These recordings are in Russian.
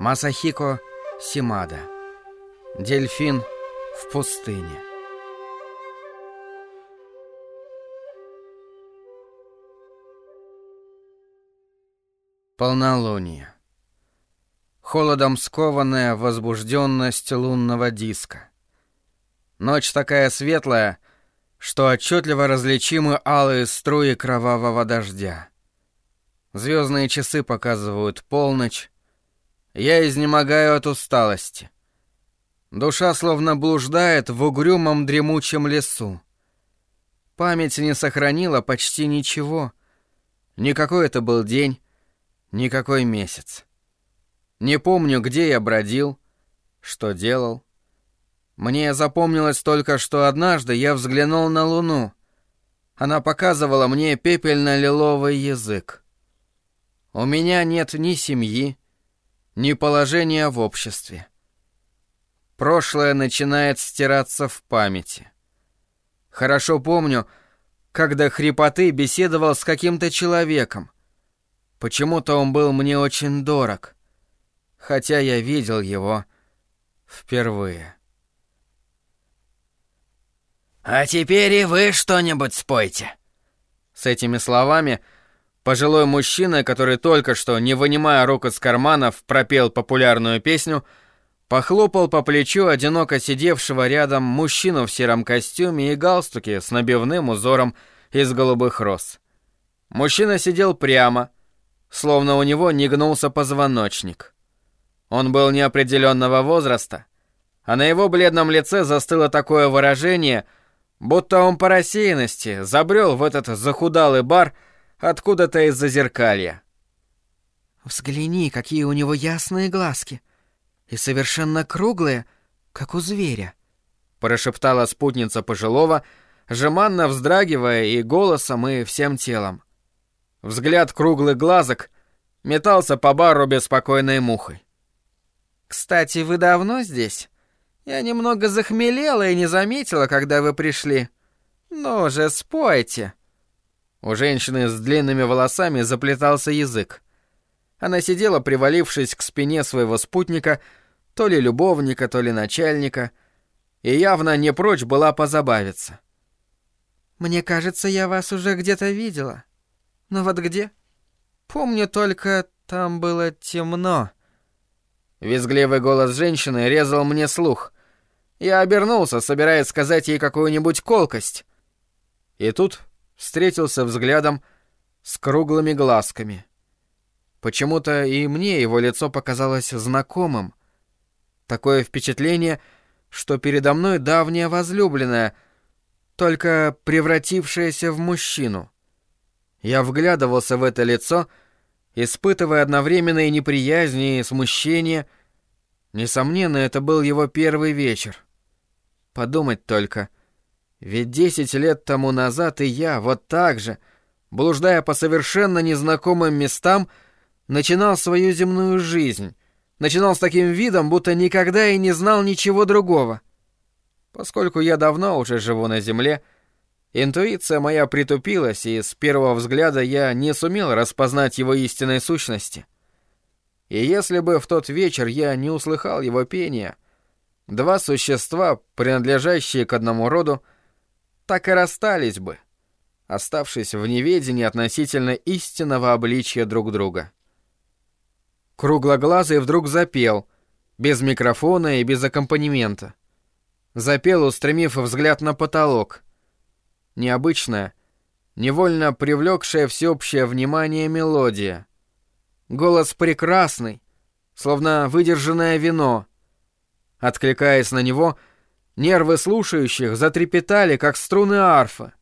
Масахико Симада. Дельфин в пустыне. Полнолуние. Холодом скованная возбужденность лунного диска. Ночь такая светлая, что отчетливо различимы алые струи кровавого дождя. Звездные часы показывают полночь. Я изнемогаю от усталости. Душа словно блуждает в угрюмом дремучем лесу. Память не сохранила почти ничего. Никакой это был день, никакой месяц. Не помню, где я бродил, что делал. Мне запомнилось только, что однажды я взглянул на луну. Она показывала мне пепельно-лиловый язык. У меня нет ни семьи, ни положения в обществе. Прошлое начинает стираться в памяти. Хорошо помню, как до хрипоты беседовал с каким-то человеком. Почему-то он был мне очень дорог, хотя я видел его впервые. «А теперь и вы что-нибудь спойте». С этими словами пожилой мужчина, который только что, не вынимая рук из карманов, пропел популярную песню, похлопал по плечу одиноко сидевшего рядом мужчину в сером костюме и галстуке с набивным узором из голубых роз. Мужчина сидел прямо, словно у него не гнулся позвоночник. Он был неопределенного возраста, а на его бледном лице застыло такое выражение, будто он по рассеянности забрел в этот захудалый бар откуда-то из Зазеркалья. «Взгляни, какие у него ясные глазки, и совершенно круглые, как у зверя», — прошептала спутница пожилого, жеманно вздрагивая и голосом, и всем телом. Взгляд круглых глазок метался по бару беспокойной мухой. «Кстати, вы давно здесь? Я немного захмелела и не заметила, когда вы пришли. Ну же, спойте». У женщины с длинными волосами заплетался язык. Она сидела, привалившись к спине своего спутника, то ли любовника, то ли начальника, и явно не прочь была позабавиться. «Мне кажется, я вас уже где-то видела. Но вот где? Помню только, там было темно». Визгливый голос женщины резал мне слух. Я обернулся, собираясь сказать ей какую-нибудь колкость. И тут встретился взглядом с круглыми глазками. Почему-то и мне его лицо показалось знакомым. Такое впечатление, что передо мной давняя возлюбленная, только превратившаяся в мужчину. Я вглядывался в это лицо, испытывая одновременно и неприязнь, и смущение. Несомненно, это был его первый вечер. Подумать только, ведь 10 лет тому назад и я, вот так же, блуждая по совершенно незнакомым местам, начинал свою земную жизнь, начинал с таким видом, будто никогда и не знал ничего другого. Поскольку я давно уже живу на земле, интуиция моя притупилась, и с первого взгляда я не сумел распознать его истинной сущности. И если бы в тот вечер я не услыхал его пения, два существа, принадлежащие к одному роду, так и расстались бы, оставшись в неведении относительно истинного обличия друг друга. Круглоглазый вдруг запел, без микрофона и без аккомпанемента. Запел, устремив взгляд на потолок. Необычная, невольно привлекшая всеобщее внимание мелодия. Голос прекрасный, словно выдержанное вино. Откликаясь на него, нервы слушающих затрепетали, как струны арфы.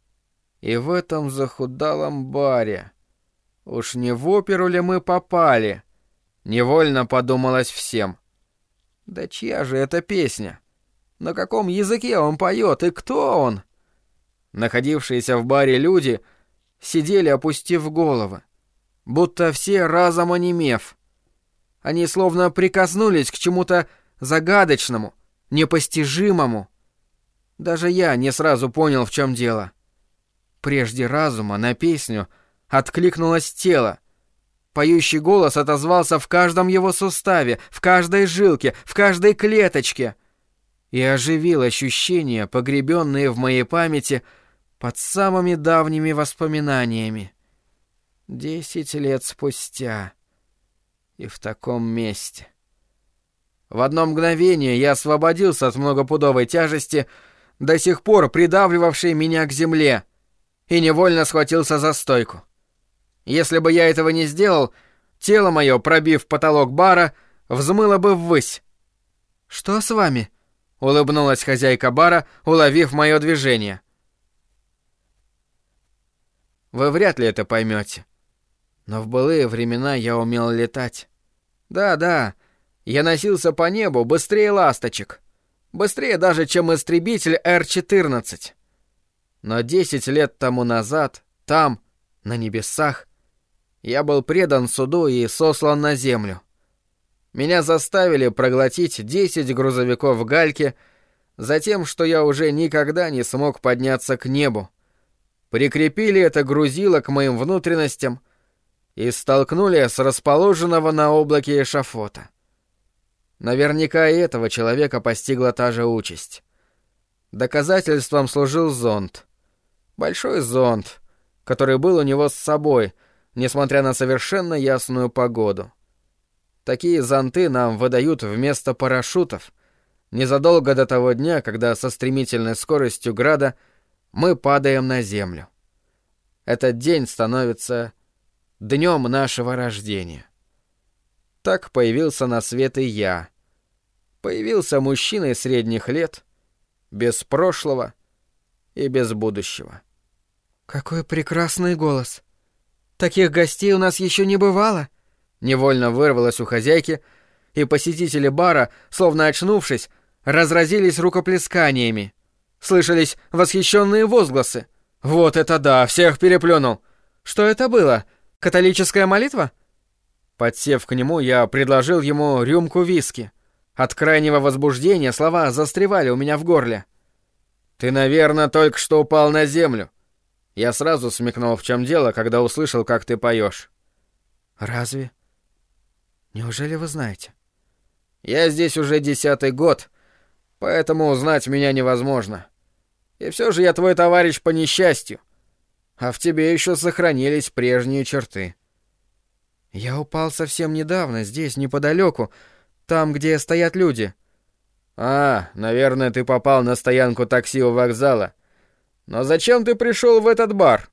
И в этом захудалом баре, уж не в оперу ли мы попали, невольно подумалось всем. Да чья же это песня? На каком языке он поет и кто он? Находившиеся в баре люди сидели, опустив головы, будто все разом онемев. Они словно прикоснулись к чему-то загадочному, непостижимому. Даже я не сразу понял, в чем дело. Прежде разума на песню откликнулось тело, Поющий голос отозвался в каждом его суставе, в каждой жилке, в каждой клеточке и оживил ощущения, погребенные в моей памяти под самыми давними воспоминаниями. 10 лет спустя. И в таком месте. В одно мгновение я освободился от многопудовой тяжести, до сих пор придавливавшей меня к земле, и невольно схватился за стойку. Если бы я этого не сделал, тело мое, пробив потолок бара, взмыло бы ввысь. «Что с вами?» — улыбнулась хозяйка бара, уловив мое движение. Вы вряд ли это поймете, но в былые времена я умел летать. Да, я носился по небу быстрее ласточек. Быстрее даже, чем истребитель Р-14. Но 10 лет тому назад, там, на небесах, я был предан суду и сослан на землю. Меня заставили проглотить 10 грузовиков гальки за тем, что я уже никогда не смог подняться к небу. Прикрепили это грузило к моим внутренностям и столкнули с расположенного на облаке эшафота. Наверняка и этого человека постигла та же участь. Доказательством служил зонт. Большой зонт, который был у него с собой, несмотря на совершенно ясную погоду. Такие зонты нам выдают вместо парашютов, незадолго до того дня, когда со стремительной скоростью града мы падаем на землю. Этот день становится днем нашего рождения. Так появился на свет и я. Появился мужчиной средних лет, без прошлого и без будущего. «Какой прекрасный голос! Таких гостей у нас еще не бывало!» Невольно вырвалось у хозяйки, и посетители бара, словно очнувшись, разразились рукоплесканиями. Слышались восхищенные возгласы. «Вот это да! Всех переплюнул!» «Что это было? Католическая молитва?» Подсев к нему, я предложил ему рюмку виски. От крайнего возбуждения слова застревали у меня в горле. «Ты, наверное, только что упал на землю». Я сразу смекнул, в чем дело, когда услышал, как ты поешь. «Разве? Неужели вы знаете?» «Я здесь уже 10-й год, поэтому узнать меня невозможно. И все же я твой товарищ по несчастью, а в тебе еще сохранились прежние черты». «Я упал совсем недавно, здесь, неподалеку, там, где стоят люди». Наверное, ты попал на стоянку такси у вокзала. Но зачем ты пришел в этот бар?»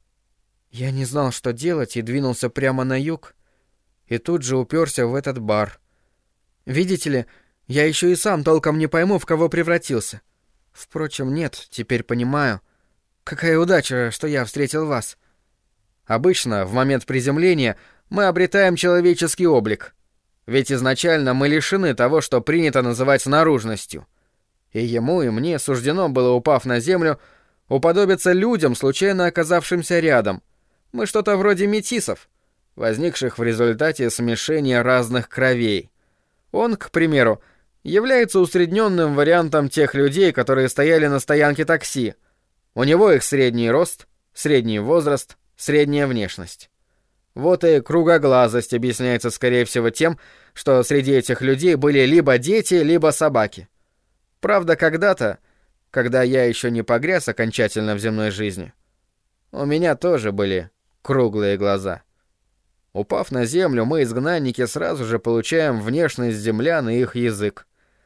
Я не знал, что делать, и двинулся прямо на юг, и тут же уперся в этот бар. Видите ли, я еще и сам толком не пойму, в кого превратился. Впрочем, нет, теперь понимаю. Какая удача, что я встретил вас. Обычно, в момент приземления, мы обретаем человеческий облик. Ведь изначально мы лишены того, что принято называть наружностью. И ему, и мне суждено было, упав на землю, уподобиться людям, случайно оказавшимся рядом. Мы что-то вроде метисов, возникших в результате смешения разных кровей. Он, к примеру, является усредненным вариантом тех людей, которые стояли на стоянке такси. У него их средний рост, средний возраст, средняя внешность. Вот и кругоглазость объясняется, скорее всего, тем, что среди этих людей были либо дети, либо собаки. Правда, когда-то, когда я еще не погряз окончательно в земной жизни, у меня тоже были круглые глаза. Упав на землю, мы, изгнанники, сразу же получаем внешность землян и их язык.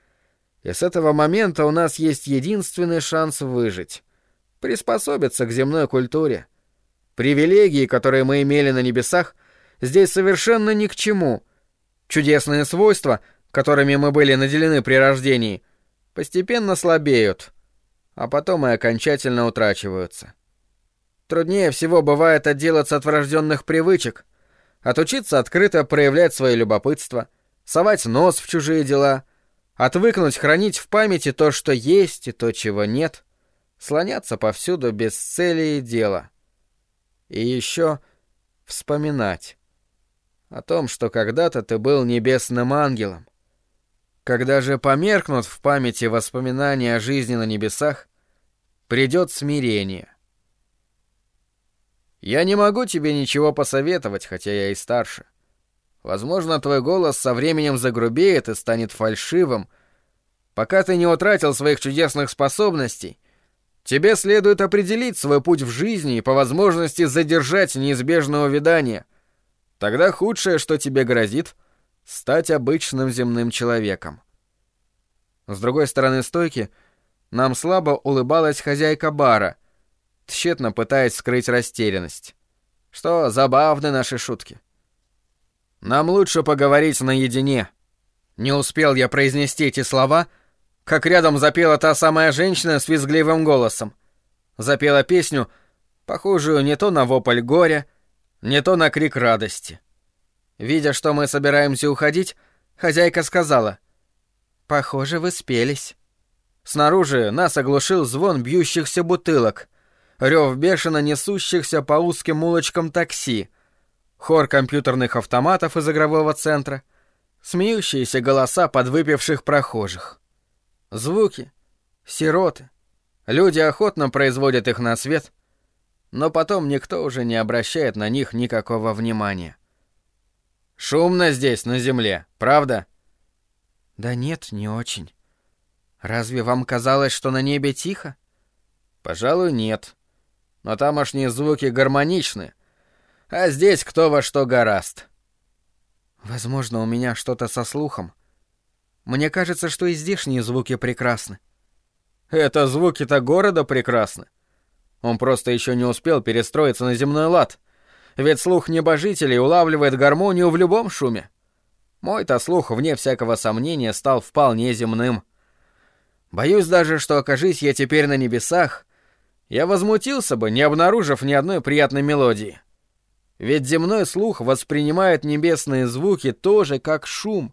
И с этого момента у нас есть единственный шанс выжить, приспособиться к земной культуре. Привилегии, которые мы имели на небесах, здесь совершенно ни к чему. Чудесные свойства, которыми мы были наделены при рождении, постепенно слабеют, а потом и окончательно утрачиваются. Труднее всего бывает отделаться от врожденных привычек, отучиться открыто проявлять свое любопытство, совать нос в чужие дела, отвыкнуть хранить в памяти то, что есть, и то, чего нет, слоняться повсюду без цели и дела. И еще вспоминать о том, что когда-то ты был небесным ангелом. Когда же померкнут в памяти воспоминания о жизни на небесах, придет смирение. Я не могу тебе ничего посоветовать, хотя я и старше. Возможно, твой голос со временем загрубеет и станет фальшивым. Пока ты не утратил своих чудесных способностей, тебе следует определить свой путь в жизни и по возможности задержать неизбежное увядание. Тогда худшее, что тебе грозит, стать обычным земным человеком. С другой стороны стойки нам слабо улыбалась хозяйка бара, тщетно пытаясь скрыть растерянность. Что забавны наши шутки. Нам лучше поговорить наедине. Не успел я произнести эти слова, как рядом запела та самая женщина с визгливым голосом. Запела песню, похожую не то на вопль горя, не то на крик радости. Видя, что мы собираемся уходить, хозяйка сказала: «Похоже, вы спелись». Снаружи нас оглушил звон бьющихся бутылок, рев бешено несущихся по узким улочкам такси, хор компьютерных автоматов из игрового центра, смеющиеся голоса подвыпивших прохожих. Звуки, сироты, люди охотно производят их на свет, но потом никто уже не обращает на них никакого внимания. Шумно здесь, на земле, правда? Да нет, не очень. Разве вам казалось, что на небе тихо? Пожалуй, нет. Но тамошние звуки гармоничны, а здесь кто во что горазд. Возможно, у меня что-то со слухом. Мне кажется, что и здешние звуки прекрасны. Это звуки-то города прекрасны. Он просто еще не успел перестроиться на земной лад. Ведь слух небожителей улавливает гармонию в любом шуме. Мой-то слух, вне всякого сомнения, стал вполне земным. Боюсь даже, что, окажись я теперь на небесах, я возмутился бы, не обнаружив ни одной приятной мелодии. Ведь земной слух воспринимает небесные звуки тоже как шум.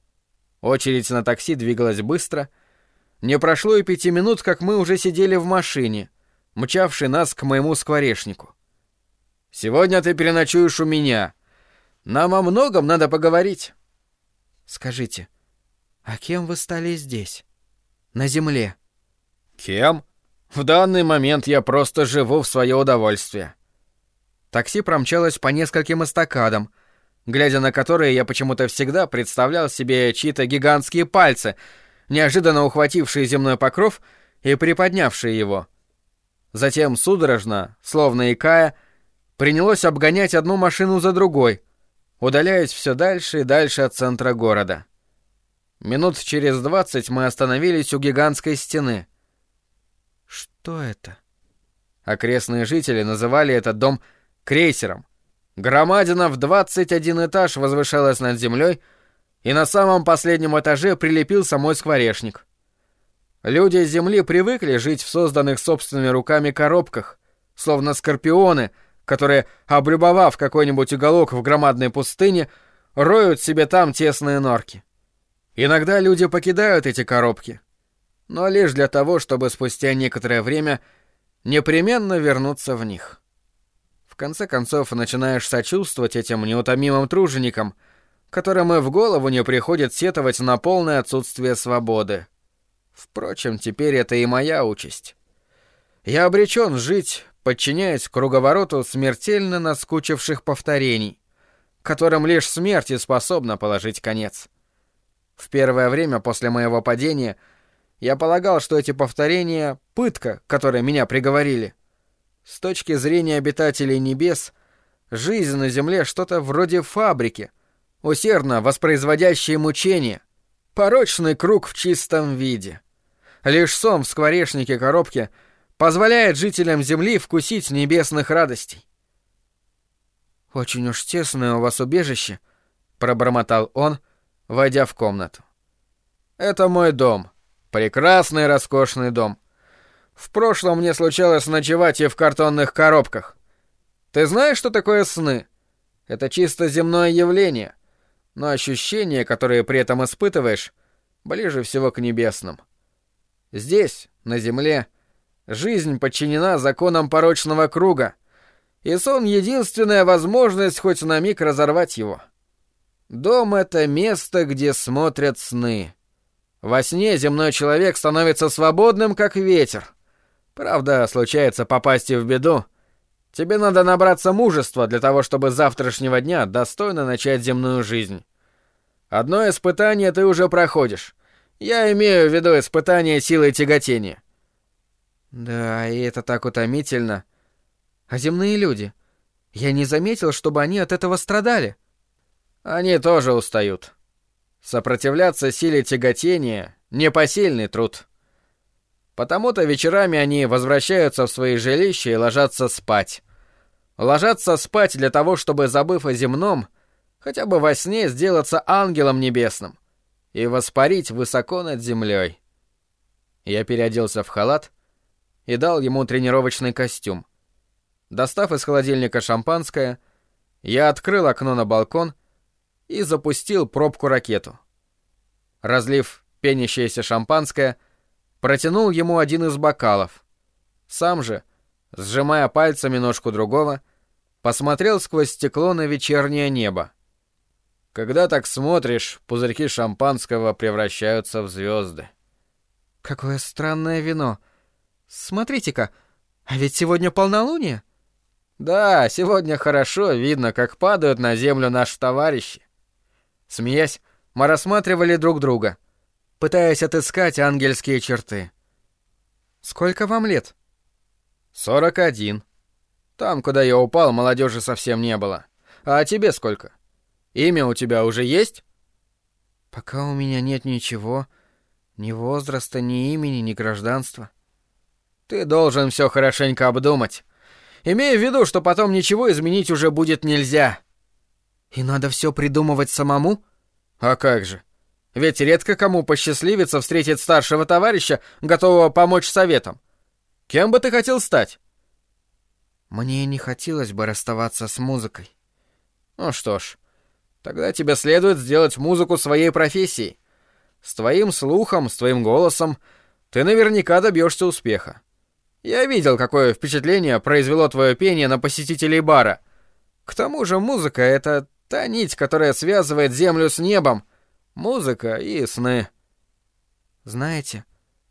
Очередь на такси двигалась быстро. Не прошло и 5 минут, как мы уже сидели в машине, мчавшей нас к моему скворечнику. «Сегодня ты переночуешь у меня. Нам о многом надо поговорить». «Скажите, а кем вы стали здесь, на земле?» «Кем? В данный момент я просто живу в свое удовольствие». Такси промчалось по нескольким эстакадам, глядя на которые я почему-то всегда представлял себе чьи-то гигантские пальцы, неожиданно ухватившие земной покров и приподнявшие его. Затем судорожно, словно икая, принялось обгонять одну машину за другой, удаляясь все дальше и дальше от центра города. Минут через 20 мы остановились у гигантской стены. Что это? Окрестные жители называли этот дом крейсером. Громадина в 21 этаж возвышалась над землей, и на самом последнем этаже прилепился мой скворечник. Люди с земли привыкли жить в созданных собственными руками коробках, словно скорпионы, которые, облюбовав какой-нибудь уголок в громадной пустыне, роют себе там тесные норки. Иногда люди покидают эти коробки, но лишь для того, чтобы спустя некоторое время непременно вернуться в них. В конце концов, начинаешь сочувствовать этим неутомимым труженикам, которым и в голову не приходит сетовать на полное отсутствие свободы. Впрочем, теперь это и моя участь. Я обречен жить, подчиняясь круговороту смертельно наскучивших повторений, которым лишь смерть и способна положить конец. В первое время после моего падения я полагал, что эти повторения — пытка, к которой меня приговорили. С точки зрения обитателей небес, жизнь на земле что-то вроде фабрики, усердно воспроизводящей мучения, порочный круг в чистом виде. Лишь сон в скворечнике коробки позволяет жителям Земли вкусить небесных радостей. «Очень уж тесное у вас убежище», — пробормотал он, войдя в комнату. «Это мой дом. Прекрасный, роскошный дом. В прошлом мне случалось ночевать и в картонных коробках. Ты знаешь, что такое сны? Это чисто земное явление, но ощущения, которые при этом испытываешь, ближе всего к небесным. Здесь, на земле, жизнь подчинена законам порочного круга, и сон — единственная возможность хоть на миг разорвать его. Дом — это место, где смотрят сны. Во сне земной человек становится свободным, как ветер. Правда, случается попасть и в беду, Тебе надо набраться мужества для того, чтобы с завтрашнего дня достойно начать земную жизнь. Одно испытание ты уже проходишь. Я имею в виду испытание силой тяготения. Да, и это так утомительно. А земные люди? Я не заметил, чтобы они от этого страдали. Они тоже устают. Сопротивляться силе тяготения — непосильный труд. Потому-то вечерами они возвращаются в свои жилища и ложатся спать. Ложатся спать для того, чтобы, забыв о земном, хотя бы во сне сделаться ангелом небесным и воспарить высоко над землей. Я переоделся в халат и дал ему тренировочный костюм. Достав из холодильника шампанское, я открыл окно на балкон и запустил пробку-ракету. Разлив пенящееся шампанское, протянул ему один из бокалов. Сам же, сжимая пальцами ножку другого, посмотрел сквозь стекло на вечернее небо. Когда так смотришь, пузырьки шампанского превращаются в звезды. Какое странное вино. Смотрите-ка, а ведь сегодня полнолуние. Да, сегодня хорошо видно, как падают на землю наши товарищи. Смеясь, мы рассматривали друг друга, пытаясь отыскать ангельские черты. Сколько вам лет? 41. Там, куда я упал, молодежи совсем не было. А тебе сколько? Имя у тебя уже есть? Пока у меня нет ничего, ни возраста, ни имени, ни гражданства. Ты должен все хорошенько обдумать. Имея в виду, что потом ничего изменить уже будет нельзя. И надо все придумывать самому? А как же? Ведь редко кому посчастливится встретить старшего товарища, готового помочь советом. Кем бы ты хотел стать? Мне не хотелось бы расставаться с музыкой. Ну что ж, тогда тебе следует сделать музыку своей профессией. С твоим слухом, с твоим голосом ты наверняка добьешься успеха. Я видел, какое впечатление произвело твое пение на посетителей бара. К тому же музыка — это та нить, которая связывает землю с небом. Музыка и сны. Знаете,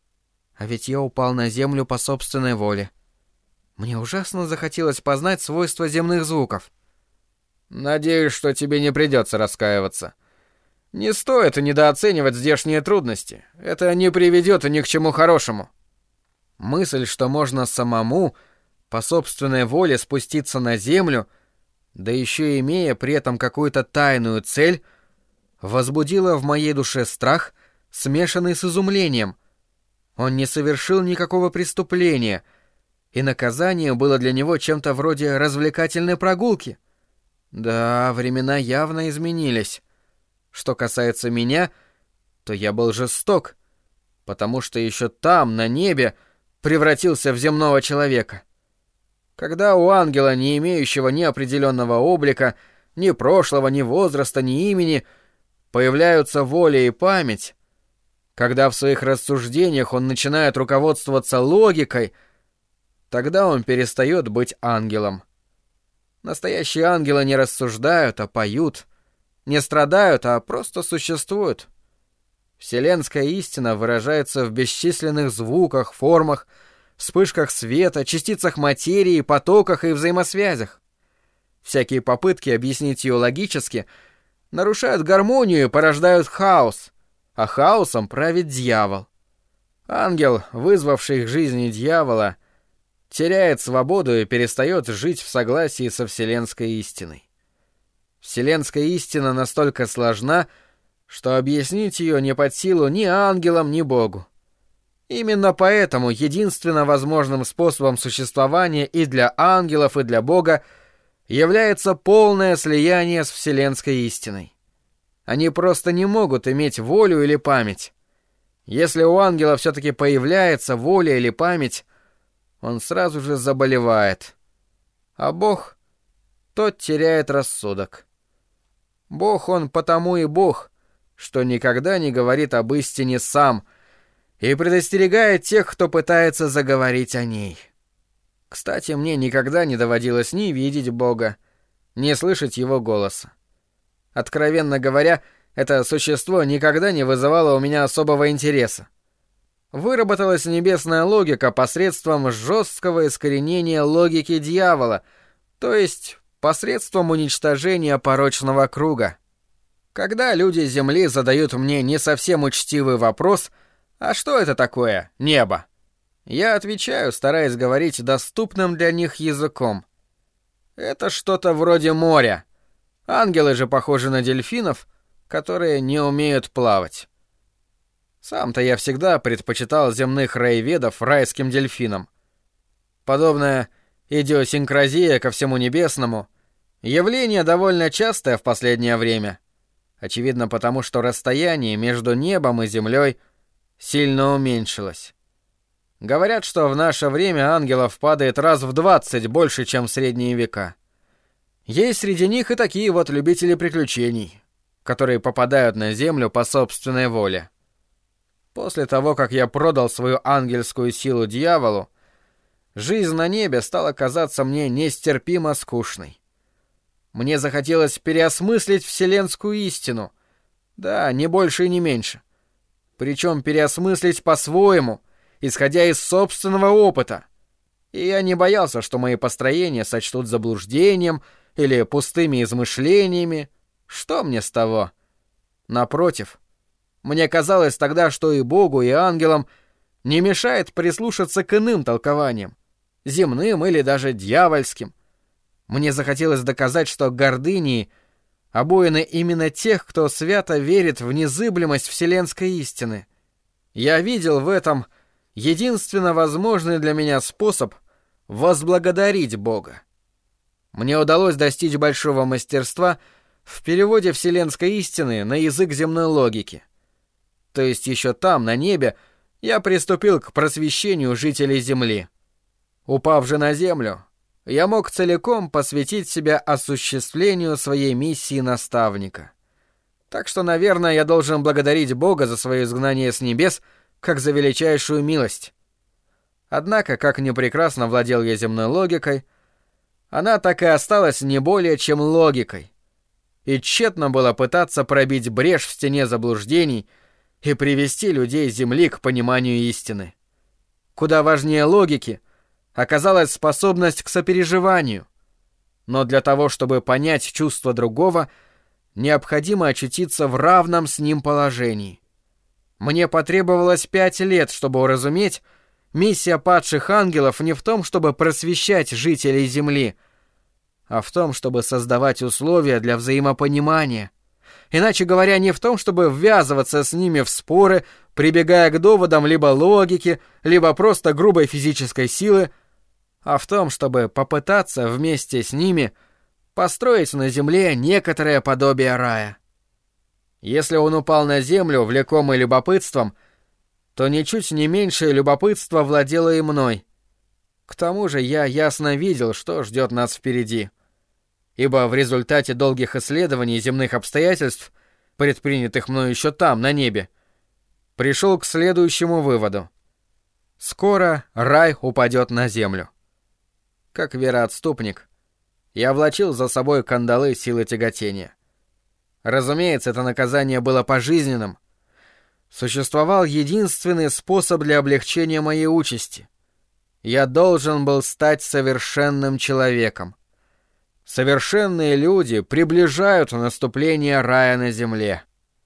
а ведь я упал на землю по собственной воле. Мне ужасно захотелось познать свойства земных звуков. Надеюсь, что тебе не придется раскаиваться. Не стоит недооценивать здешние трудности. Это не приведет ни к чему хорошему. Мысль, что можно самому, по собственной воле спуститься на землю, да еще имея при этом какую-то тайную цель, возбудила в моей душе страх, смешанный с изумлением. Он не совершил никакого преступления, и наказание было для него чем-то вроде развлекательной прогулки. Да, времена явно изменились. Что касается меня, то я был жесток, потому что еще там, на небе, превратился в земного человека. Когда у ангела, не имеющего ни определенного облика, ни прошлого, ни возраста, ни имени, появляются воля и память, когда в своих рассуждениях он начинает руководствоваться логикой, тогда он перестает быть ангелом. Настоящие ангелы не рассуждают, а поют, не страдают, а просто существуют. Вселенская истина выражается в бесчисленных звуках, формах, вспышках света, частицах материи, потоках и взаимосвязях. Всякие попытки объяснить ее логически нарушают гармонию и порождают хаос, а хаосом правит дьявол. Ангел, вызвавший к жизни дьявола, теряет свободу и перестает жить в согласии со вселенской истиной. Вселенская истина настолько сложна, что объяснить ее не под силу ни ангелам, ни Богу. Именно поэтому единственно возможным способом существования и для ангелов, и для Бога является полное слияние с вселенской истиной. Они просто не могут иметь волю или память. Если у ангела все-таки появляется воля или память, он сразу же заболевает. А Бог, тот теряет рассудок. Бог он потому и Бог, что никогда не говорит об истине сам и предостерегает тех, кто пытается заговорить о ней. Кстати, мне никогда не доводилось ни видеть Бога, ни слышать его голоса. Откровенно говоря, это существо никогда не вызывало у меня особого интереса. выработалась небесная логика посредством жесткого искоренения логики дьявола, то есть посредством уничтожения порочного круга. Когда люди Земли задают мне не совсем учтивый вопрос «А что это такое, небо?», я отвечаю, стараясь говорить доступным для них языком. Это что-то вроде моря. Ангелы же похожи на дельфинов, которые не умеют плавать. Сам-то я всегда предпочитал земных раеведов райским дельфинам. Подобная идиосинкразия ко всему небесному — явление довольно частое в последнее время. Очевидно, потому что расстояние между небом и землей сильно уменьшилось. Говорят, что в наше время ангелов падает раз в 20 больше, чем в средние века. Есть среди них и такие вот любители приключений, которые попадают на землю по собственной воле. После того, как я продал свою ангельскую силу дьяволу, жизнь на небе стала казаться мне нестерпимо скучной. Мне захотелось переосмыслить вселенскую истину. Да, не больше и не меньше. Причем переосмыслить по-своему, исходя из собственного опыта. И я не боялся, что мои построения сочтут заблуждением или пустыми измышлениями. Что мне с того? Напротив, мне казалось тогда, что и Богу, и ангелам не мешает прислушаться к иным толкованиям, земным или даже дьявольским. Мне захотелось доказать, что гордыней обоины именно тех, кто свято верит в незыблемость вселенской истины. Я видел в этом единственно возможный для меня способ возблагодарить Бога. Мне удалось достичь большого мастерства в переводе вселенской истины на язык земной логики. То есть еще там, на небе, я приступил к просвещению жителей Земли. Упав же на землю, я мог целиком посвятить себя осуществлению своей миссии наставника. Так что, наверное, я должен благодарить Бога за свое изгнание с небес, как за величайшую милость. Однако, как ни прекрасно владел я земной логикой, она так и осталась не более чем логикой. И тщетно было пытаться пробить брешь в стене заблуждений и привести людей Земли к пониманию истины. Куда важнее логики оказалась способность к сопереживанию. Но для того, чтобы понять чувства другого, необходимо очутиться в равном с ним положении. Мне потребовалось 5 лет, чтобы уразуметь, миссия падших ангелов не в том, чтобы просвещать жителей Земли, а в том, чтобы создавать условия для взаимопонимания. Иначе говоря, не в том, чтобы ввязываться с ними в споры, прибегая к доводам либо логики, либо просто грубой физической силы, а в том, чтобы попытаться вместе с ними построить на земле некоторое подобие рая. Если он упал на землю, влекомый любопытством, то ничуть не меньшее любопытство владело и мной. К тому же я ясно видел, что ждет нас впереди. Ибо в результате долгих исследований земных обстоятельств, предпринятых мною еще там, на небе, пришел к следующему выводу. Скоро рай упадет на землю. Как вероотступник, я влачил за собой кандалы силы тяготения. Разумеется, это наказание было пожизненным. Существовал единственный способ для облегчения моей участи. Я должен был стать совершенным человеком. Совершенные люди приближают наступление рая на земле.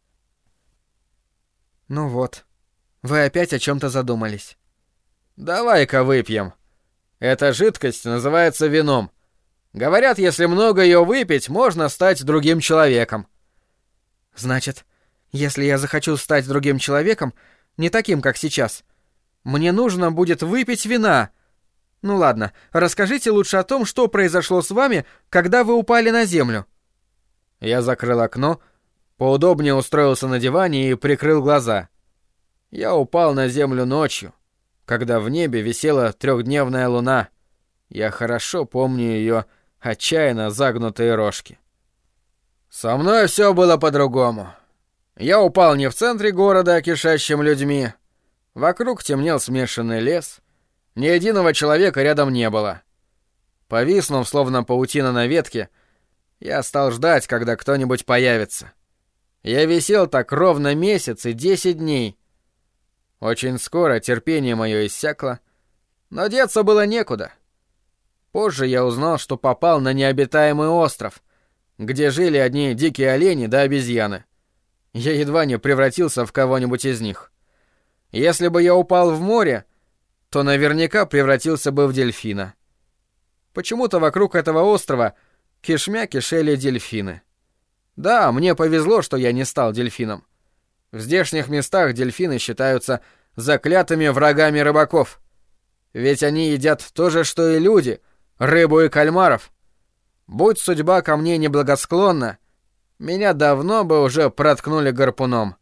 Ну вот, вы опять о чем-то задумались. Давай-ка выпьем. Эта жидкость называется вином. Говорят, если много ее выпить, можно стать другим человеком. Значит, если я захочу стать другим человеком, не таким, как сейчас, мне нужно будет выпить вина. Ну ладно, расскажите лучше о том, что произошло с вами, когда вы упали на землю. Я закрыл окно, поудобнее устроился на диване и прикрыл глаза. Я упал на землю ночью, когда в небе висела 3-дневная луна. Я хорошо помню ее отчаянно загнутые рожки. Со мной все было по-другому. Я упал не в центре города, кишащим людьми. Вокруг темнел смешанный лес. Ни единого человека рядом не было. Повиснув, словно паутина на ветке, я стал ждать, когда кто-нибудь появится. Я висел так ровно месяц и 10 дней. Очень скоро терпение мое иссякло, но деться было некуда. Позже я узнал, что попал на необитаемый остров, где жили одни дикие олени да обезьяны. Я едва не превратился в кого-нибудь из них. Если бы я упал в море, то наверняка превратился бы в дельфина. Почему-то вокруг этого острова кишмя кишели дельфины. Да, мне повезло, что я не стал дельфином. В здешних местах дельфины считаются заклятыми врагами рыбаков. Ведь они едят то же, что и люди, рыбу и кальмаров. Будь судьба ко мне неблагосклонна, меня давно бы уже проткнули гарпуном.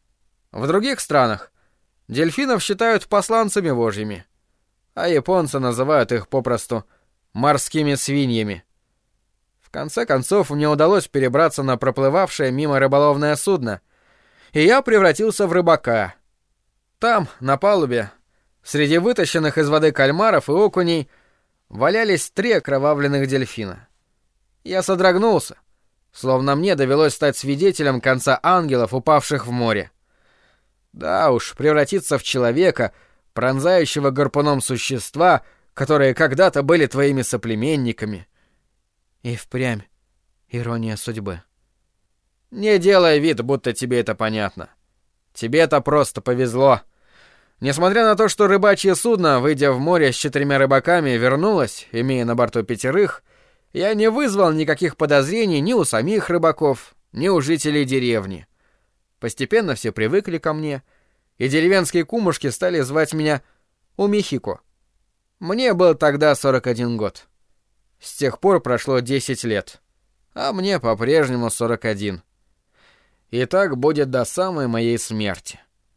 В других странах дельфинов считают посланцами божьими, а японцы называют их попросту морскими свиньями. В конце концов, мне удалось перебраться на проплывавшее мимо рыболовное судно, и я превратился в рыбака. Там, на палубе, среди вытащенных из воды кальмаров и окуней, валялись 3 окровавленных дельфина. Я содрогнулся, словно мне довелось стать свидетелем конца ангелов, упавших в море. Да уж, превратиться в человека, пронзающего гарпуном существа, которые когда-то были твоими соплеменниками. И впрямь ирония судьбы. Не делай вид, будто тебе это понятно. Тебе-то просто повезло. Несмотря на то, что рыбачье судно, выйдя в море с 4 рыбаками, вернулось, имея на борту 5, я не вызвал никаких подозрений ни у самих рыбаков, ни у жителей деревни. Постепенно все привыкли ко мне, и деревенские кумушки стали звать меня Умихико. Мне был тогда 41 год. С тех пор прошло 10 лет, а мне по-прежнему 41. И так будет до самой моей смерти.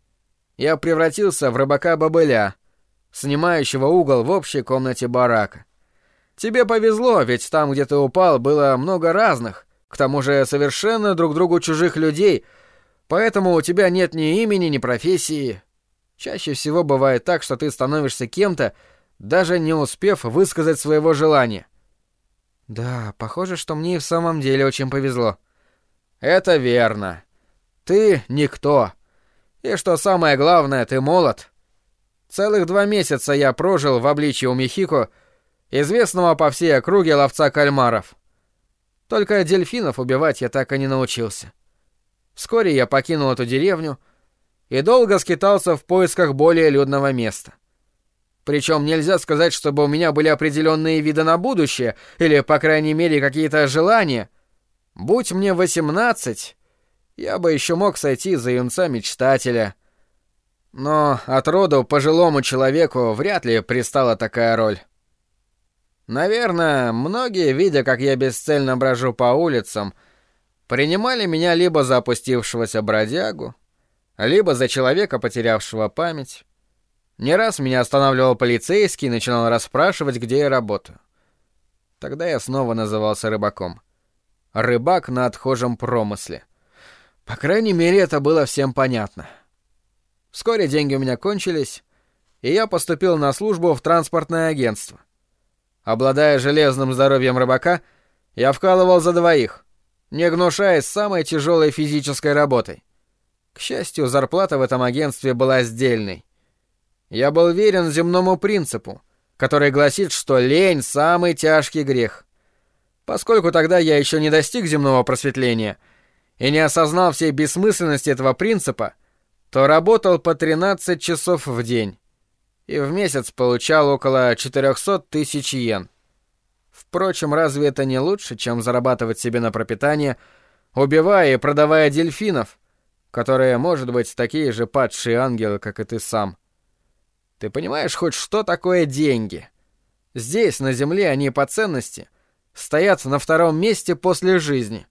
Я превратился в рыбака-бобыля, снимающего угол в общей комнате барака. Тебе повезло, ведь там, где ты упал, было много разных, к тому же совершенно друг другу чужих людей, поэтому у тебя нет ни имени, ни профессии. Чаще всего бывает так, что ты становишься кем-то, даже не успев высказать своего желания. Да, похоже, что мне и в самом деле очень повезло. Это верно. Ты никто. И что самое главное, ты молод. Целых 2 месяца я прожил в обличье Умихико, известного по всей округе ловца кальмаров. Только дельфинов убивать я так и не научился. Вскоре я покинул эту деревню и долго скитался в поисках более людного места. Причем нельзя сказать, чтобы у меня были определенные виды на будущее, или, по крайней мере, какие-то желания. Будь мне 18, я бы еще мог сойти за юнца-мечтателя. Но от роду пожилому человеку вряд ли пристала такая роль. Наверное, многие, видя, как я бесцельно брожу по улицам, принимали меня либо за опустившегося бродягу, либо за человека, потерявшего память. Не раз меня останавливал полицейский и начинал расспрашивать, где я работаю. Тогда я снова назывался рыбаком. Рыбак на отхожем промысле. По крайней мере, это было всем понятно. Вскоре деньги у меня кончились, и я поступил на службу в транспортное агентство. Обладая железным здоровьем рыбака, я вкалывал за 2, не гнушаясь самой тяжелой физической работой. К счастью, зарплата в этом агентстве была сдельной. Я был верен земному принципу, который гласит, что лень — самый тяжкий грех. Поскольку тогда я еще не достиг земного просветления и не осознал всей бессмысленности этого принципа, то работал по 13 часов в день и в месяц получал около 400 000 йен. Впрочем, разве это не лучше, чем зарабатывать себе на пропитание, убивая и продавая дельфинов, которые, может быть, такие же падшие ангелы, как и ты сам? Ты понимаешь хоть, что такое деньги? Здесь, на земле, они по ценности стоят на 2-м месте после жизни.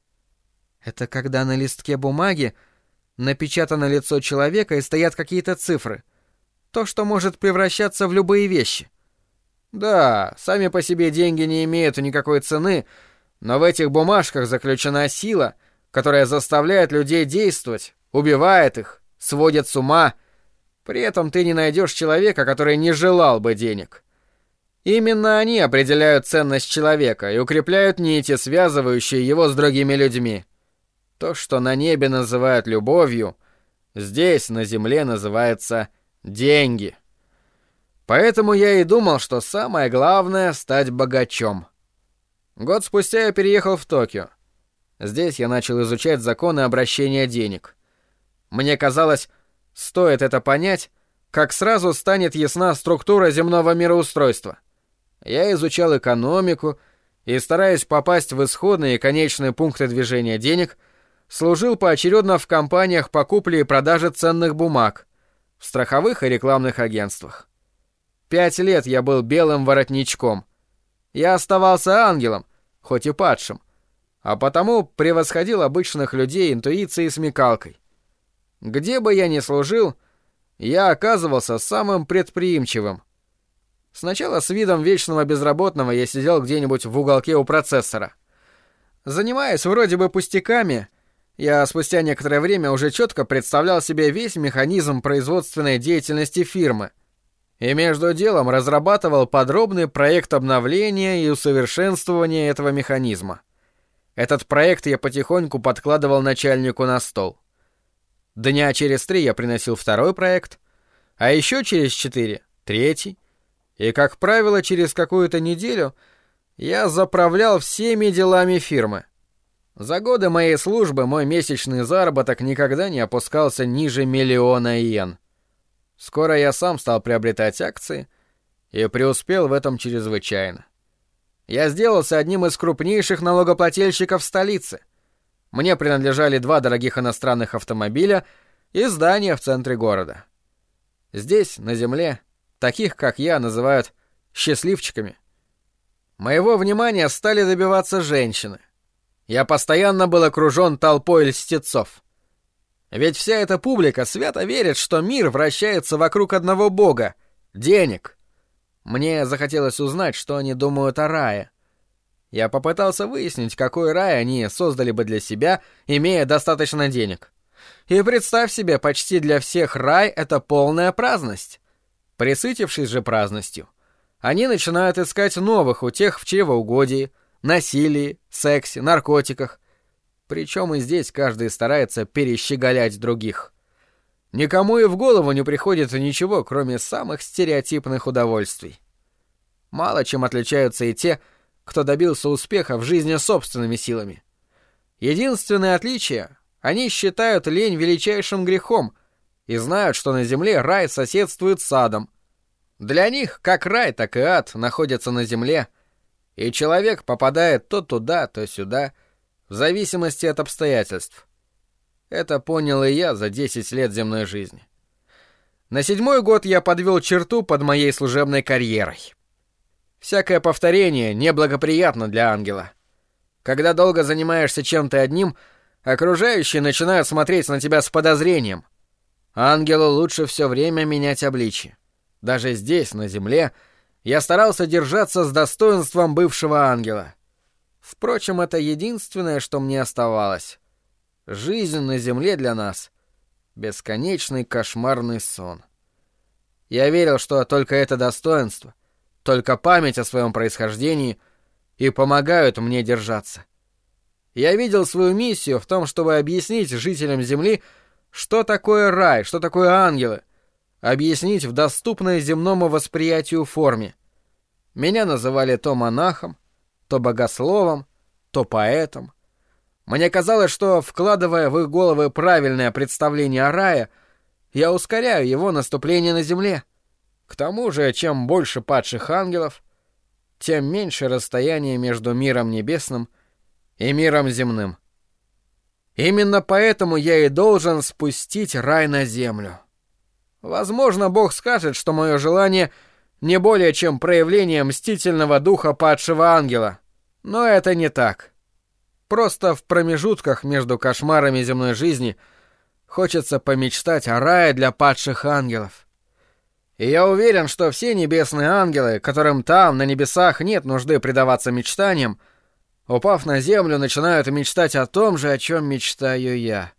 Это когда на листке бумаги напечатано лицо человека и стоят какие-то цифры. То, что может превращаться в любые вещи. Да, сами по себе деньги не имеют никакой цены, но в этих бумажках заключена сила, которая заставляет людей действовать, убивает их, сводит с ума. При этом ты не найдешь человека, который не желал бы денег. Именно они определяют ценность человека и укрепляют нити, связывающие его с другими людьми. То, что на небе называют любовью, здесь, на земле, называется деньги. Поэтому я и думал, что самое главное — стать богачом. Год спустя я переехал в Токио. Здесь я начал изучать законы обращения денег. Мне казалось, стоит это понять, как сразу станет ясна структура земного мироустройства. Я изучал экономику и, стараясь попасть в исходные и конечные пункты движения денег, служил поочередно в компаниях по купле и продаже ценных бумаг, в страховых и рекламных агентствах. 5 лет я был белым воротничком. Я оставался ангелом, хоть и падшим, а потому превосходил обычных людей интуицией и смекалкой. Где бы я ни служил, я оказывался самым предприимчивым. Сначала с видом вечного безработного я сидел где-нибудь в уголке у процессора. Занимаясь вроде бы пустяками, я спустя некоторое время уже четко представлял себе весь механизм производственной деятельности фирмы и между делом разрабатывал подробный проект обновления и усовершенствования этого механизма. Этот проект я потихоньку подкладывал начальнику на стол. Дня через 3 я приносил второй проект, а еще через 4 — третий, и, как правило, через какую-то неделю я заправлял всеми делами фирмы. За годы моей службы мой месячный заработок никогда не опускался ниже 1 000 000 йен. Скоро я сам стал приобретать акции и преуспел в этом чрезвычайно. Я сделался одним из крупнейших налогоплательщиков столицы. Мне принадлежали 2 дорогих иностранных автомобиля и здания в центре города. Здесь, на земле, таких, как я, называют счастливчиками. Моего внимания стали добиваться женщины. Я постоянно был окружен толпой льстецов. Ведь вся эта публика свято верит, что мир вращается вокруг одного бога — денег. Мне захотелось узнать, что они думают о рае. Я попытался выяснить, какой рай они создали бы для себя, имея достаточно денег. И представь себе, почти для всех рай — это полная праздность. Присытившись же праздностью, они начинают искать новых утех в чревоугодии, насилии, сексе, наркотиках. Причем и здесь каждый старается перещеголять других. Никому и в голову не приходит ничего, кроме самых стереотипных удовольствий. Мало чем отличаются и те, кто добился успеха в жизни собственными силами. Единственное отличие — они считают лень величайшим грехом и знают, что на земле рай соседствует с адом. Для них как рай, так и ад находятся на земле, и человек попадает то туда, то сюда, в зависимости от обстоятельств. Это понял и я за 10 лет земной жизни. На 7-й год я подвел черту под моей служебной карьерой. Всякое повторение неблагоприятно для ангела. Когда долго занимаешься чем-то одним, окружающие начинают смотреть на тебя с подозрением. Ангелу лучше все время менять обличье. Даже здесь, на земле, я старался держаться с достоинством бывшего ангела. Впрочем, это единственное, что мне оставалось. Жизнь на земле для нас — бесконечный кошмарный сон. Я верил, что только это достоинство, только память о своем происхождении и помогают мне держаться. Я видел свою миссию в том, чтобы объяснить жителям Земли, что такое рай, что такое ангелы, объяснить в доступной земному восприятию форме. Меня называли то монахом, то богословом, то поэтом. Мне казалось, что, вкладывая в их головы правильное представление о рае, я ускоряю его наступление на земле. К тому же, чем больше падших ангелов, тем меньше расстояние между миром небесным и миром земным. Именно поэтому я и должен спустить рай на землю. Возможно, Бог скажет, что мое желание не более чем проявление мстительного духа падшего ангела. Но это не так. Просто в промежутках между кошмарами земной жизни хочется помечтать о рае для падших ангелов. И я уверен, что все небесные ангелы, которым там, на небесах, нет нужды предаваться мечтаниям, упав на землю, начинают мечтать о том же, о чем мечтаю я.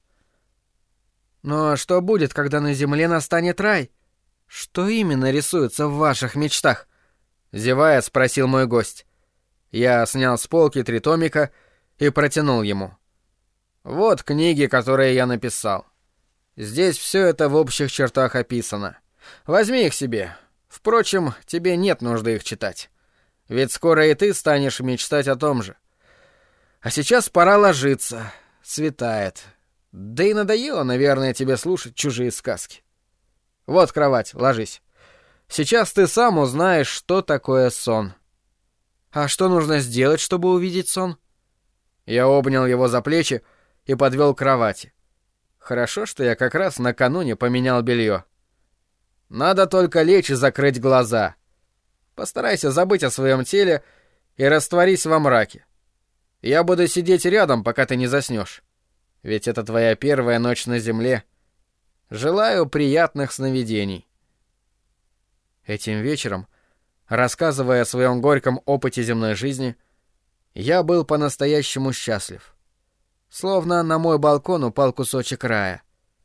Но что будет, когда на земле настанет рай? Что именно рисуется в ваших мечтах? Зевая, спросил мой гость. Я снял с полки 3 томика и протянул ему. Вот книги, которые я написал. Здесь все это в общих чертах описано. Возьми их себе. Впрочем, тебе нет нужды их читать. Ведь скоро и ты станешь мечтать о том же. А сейчас пора ложиться. Светает. Да и надоело, наверное, тебе слушать чужие сказки. Вот кровать, ложись. Сейчас ты сам узнаешь, что такое сон. А что нужно сделать, чтобы увидеть сон? Я обнял его за плечи и подвел к кровати. Хорошо, что я как раз накануне поменял белье. Надо только лечь и закрыть глаза. Постарайся забыть о своем теле и растворись во мраке. Я буду сидеть рядом, пока ты не заснешь. Ведь это твоя первая ночь на земле. Желаю приятных сновидений. Этим вечером, рассказывая о своем горьком опыте земной жизни, я был по-настоящему счастлив. Словно на мой балкон упал кусочек рая.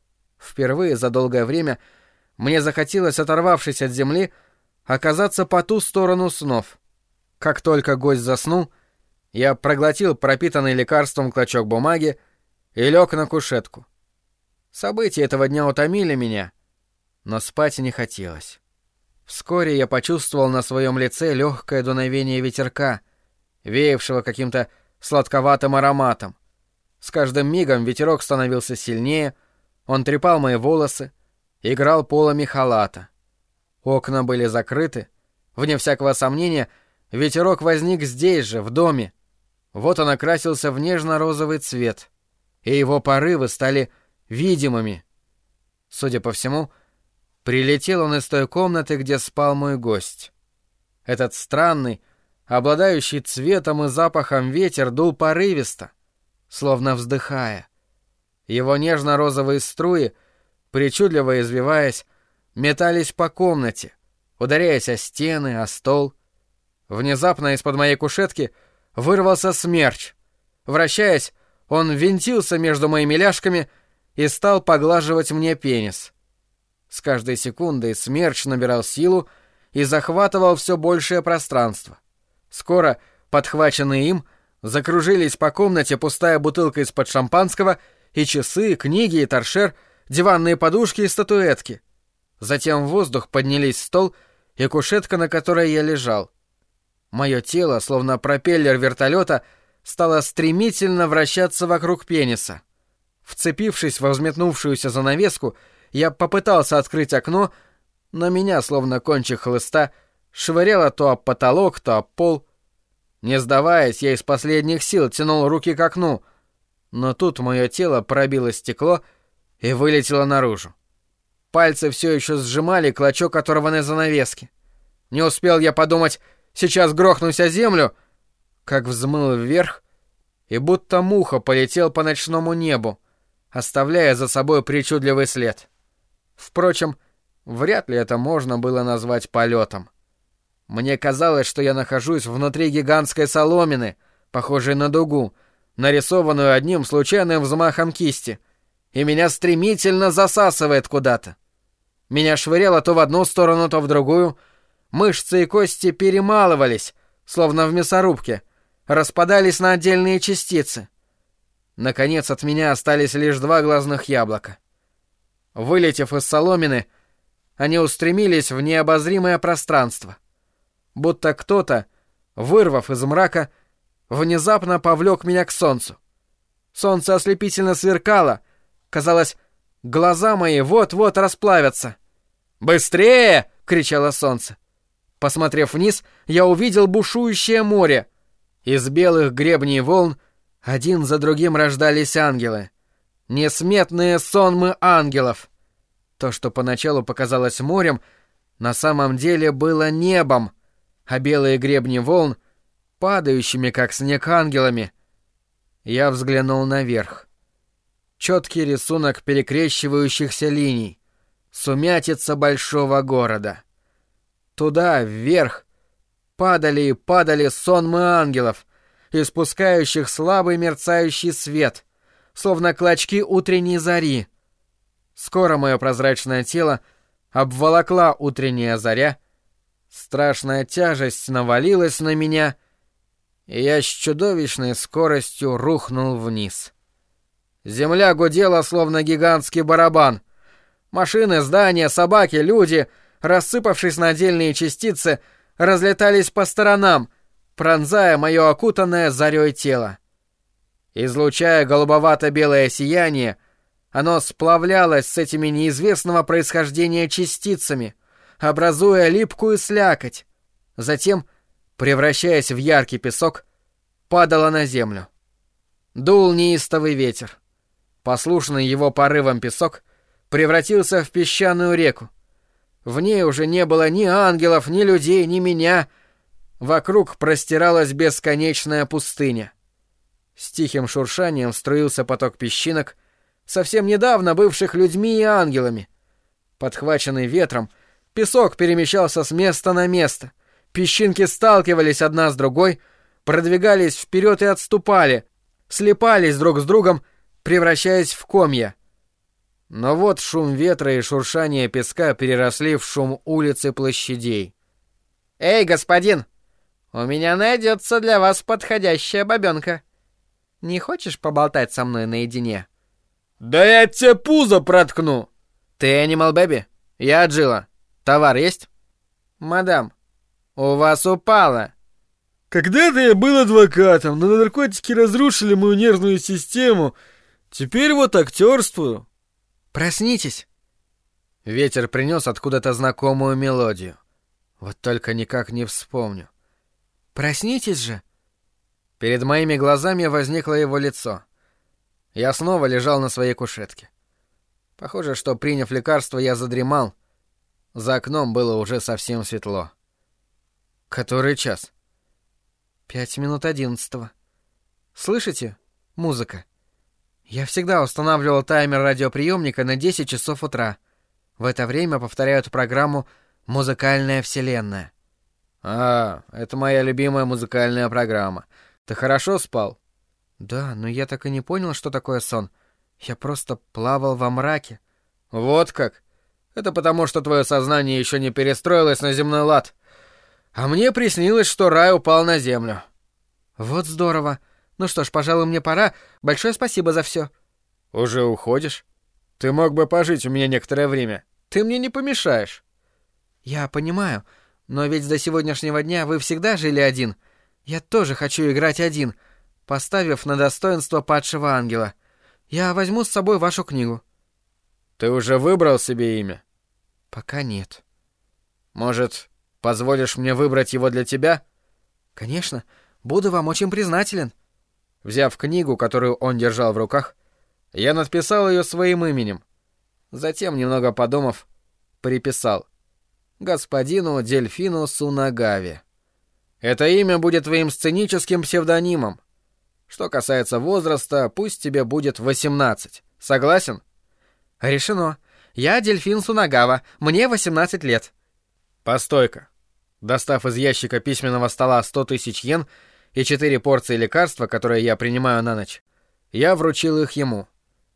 Впервые за долгое время мне захотелось, оторвавшись от земли, оказаться по ту сторону снов. Как только гость заснул, я проглотил пропитанный лекарством клочок бумаги и лег на кушетку. События этого дня утомили меня, но спать не хотелось. Вскоре я почувствовал на своем лице легкое дуновение ветерка, веявшего каким-то сладковатым ароматом. С каждым мигом ветерок становился сильнее, он трепал мои волосы, играл полами халата. Окна были закрыты. Вне всякого сомнения, ветерок возник здесь же, в доме. Вот он окрасился в нежно-розовый цвет, и его порывы стали видимыми. Судя по всему, прилетел он из той комнаты, где спал мой гость. Этот странный, обладающий цветом и запахом ветер дул порывисто, словно вздыхая. Его нежно-розовые струи, причудливо извиваясь, метались по комнате, ударяясь о стены, о стол. Внезапно из-под моей кушетки вырвался смерч. Вращаясь, он винтился между моими ляжками и стал поглаживать мне пенис. С каждой секундой смерч набирал силу и захватывал все большее пространство. Скоро, подхваченные им, закружились по комнате пустая бутылка из-под шампанского и часы, книги и торшер, диванные подушки и статуэтки. Затем в воздух поднялись стол и кушетка, на которой я лежал. Мое тело, словно пропеллер вертолета, стало стремительно вращаться вокруг пениса. Вцепившись во взметнувшуюся занавеску, я попытался открыть окно, но меня, словно кончик хлыста, швыряло то об потолок, то об пол. Не сдаваясь, я из последних сил тянул руки к окну, но тут мое тело пробило стекло и вылетело наружу. Пальцы все еще сжимали клочок оторванной занавески. Не успел я подумать, сейчас грохнусь о землю, как взмыл вверх и будто муха полетел по ночному небу, оставляя за собой причудливый след. Впрочем, вряд ли это можно было назвать полетом. Мне казалось, что я нахожусь внутри гигантской соломины, похожей на дугу, нарисованную одним случайным взмахом кисти, и меня стремительно засасывает куда-то. Меня швыряло то в одну сторону, то в другую. Мышцы и кости перемалывались, словно в мясорубке, распадались на отдельные частицы. Наконец от меня остались лишь 2 глазных яблока. Вылетев из соломины, они устремились в необозримое пространство. Будто кто-то, вырвав из мрака, внезапно повлек меня к солнцу. Солнце ослепительно сверкало. Казалось, глаза мои вот-вот расплавятся. «Быстрее!» — кричало солнце. Посмотрев вниз, я увидел бушующее море. Из белых гребней волн один за другим рождались ангелы. Несметные сонмы ангелов. То, что поначалу показалось морем, на самом деле было небом, а белые гребни волн — падающими, как снег, ангелами. Я взглянул наверх. Четкий рисунок перекрещивающихся линий. Сумятица большого города. Туда, вверх, падали и падали сонмы ангелов, испускающих слабый мерцающий свет, словно клочки утренней зари. Скоро мое прозрачное тело обволокла утренняя заря, страшная тяжесть навалилась на меня, и я с чудовищной скоростью рухнул вниз. Земля гудела, словно гигантский барабан. Машины, здания, собаки, люди, рассыпавшись на отдельные частицы, разлетались по сторонам, пронзая мое окутанное зарей тело. Излучая голубовато-белое сияние, оно сплавлялось с этими неизвестного происхождения частицами, образуя липкую слякоть. Затем, превращаясь в яркий песок, падало на землю. Дул неистовый ветер. Послушный его порывам песок превратился в песчаную реку. В ней уже не было ни ангелов, ни людей, ни меня. Вокруг простиралась бесконечная пустыня. С тихим шуршанием струился поток песчинок, совсем недавно бывших людьми и ангелами. Подхваченный ветром, песок перемещался с места на место. Песчинки сталкивались одна с другой, продвигались вперед и отступали, слипались друг с другом, превращаясь в комья. Но вот шум ветра и шуршание песка переросли в шум улиц и площадей. «Эй, господин, у меня найдется для вас подходящая бабёнка. Не хочешь поболтать со мной наедине?» «Да я тебе пузо проткну!» «Ты Animal Baby? Я Джилла. Товар есть?» «Мадам, у вас упало». «Когда-то я был адвокатом, но наркотики разрушили мою нервную систему. Теперь вот актерствую». «Проснитесь!» Ветер принес откуда-то знакомую мелодию. Вот только никак не вспомню. «Проснитесь же!» Перед моими глазами возникло его лицо. Я снова лежал на своей кушетке. Похоже, что, приняв лекарство, я задремал. За окном было уже совсем светло. Который час? 11:05. Слышите? Музыка. Я всегда устанавливал таймер радиоприемника на 10 часов утра. В это время повторяют программу «Музыкальная вселенная». А, это моя любимая музыкальная программа. Ты хорошо спал? Да, но я так и не понял, что такое сон. Я просто плавал во мраке. Вот как? Это потому, что твое сознание еще не перестроилось на земной лад. А мне приснилось, что рай упал на землю. Вот здорово. Ну что ж, пожалуй, мне пора. Большое спасибо за все. Уже уходишь? Ты мог бы пожить у меня некоторое время. Ты мне не помешаешь. Я понимаю, но ведь до сегодняшнего дня вы всегда жили один. Я тоже хочу играть один, поставив на достоинство падшего ангела. Я возьму с собой вашу книгу. Ты уже выбрал себе имя? Пока нет. Может, позволишь мне выбрать его для тебя? Конечно, буду вам очень признателен. Взяв книгу, которую он держал в руках, я надписал ее своим именем. Затем, немного подумав, приписал: господину Дельфину Сунагаве. Это имя будет твоим сценическим псевдонимом. Что касается возраста, пусть тебе будет 18. Согласен? Решено. Я Дельфин Сунагава. Мне 18 лет. Постой-ка. Достав из ящика письменного стола 100 000 йен и 4 порции лекарства, которые я принимаю на ночь, я вручил их ему.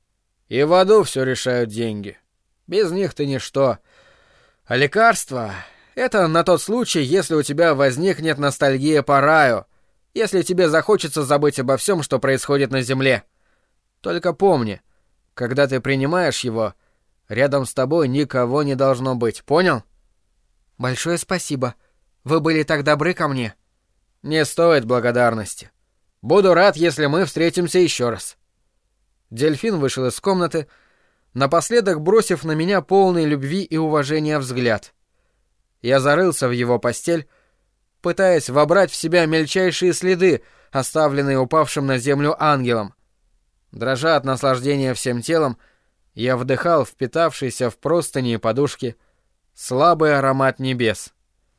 И в аду все решают деньги. Без них ты ничто. А лекарства — это на тот случай, если у тебя возникнет ностальгия по раю, если тебе захочется забыть обо всем, что происходит на земле. Только помни, когда ты принимаешь его, рядом с тобой никого не должно быть, понял? Большое спасибо. Вы были так добры ко мне. Не стоит благодарности. Буду рад, если мы встретимся еще раз. Дельфин вышел из комнаты, напоследок бросив на меня полный любви и уважения взгляд. Я зарылся в его постель, пытаясь вобрать в себя мельчайшие следы, оставленные упавшим на землю ангелом. Дрожа от наслаждения всем телом, я вдыхал впитавшийся в простыни и подушки слабый аромат небес.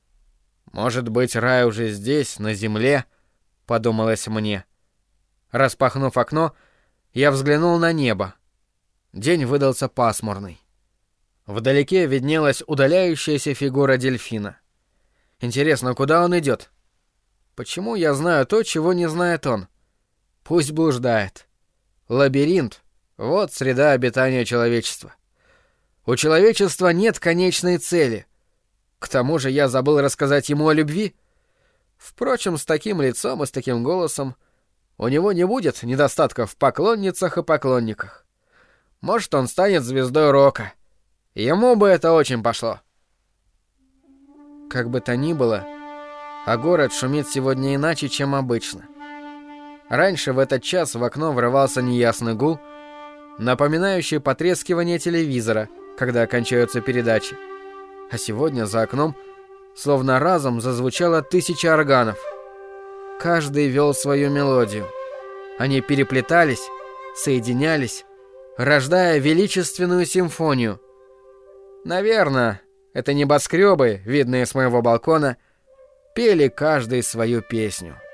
«Может быть, рай уже здесь, на земле?» — подумалось мне. Распахнув окно, я взглянул на небо. День выдался пасмурный. Вдалеке виднелась удаляющаяся фигура дельфина. Интересно, куда он идет? Почему я знаю то, чего не знает он? Пусть блуждает. Лабиринт — вот среда обитания человечества. У человечества нет конечной цели. К тому же я забыл рассказать ему о любви. Впрочем, с таким лицом и с таким голосом у него не будет недостатков в поклонницах и поклонниках. Может, он станет звездой рока. Ему бы это очень пошло. Как бы то ни было, а город шумит сегодня иначе, чем обычно. Раньше в этот час в окно врывался неясный гул, напоминающий потрескивание телевизора, когда кончаются передачи. А сегодня за окном словно разом зазвучало 1000 органов. Каждый вел свою мелодию. Они переплетались, соединялись, рождая величественную симфонию. Наверное, это небоскребы, видные с моего балкона, пели каждый свою песню.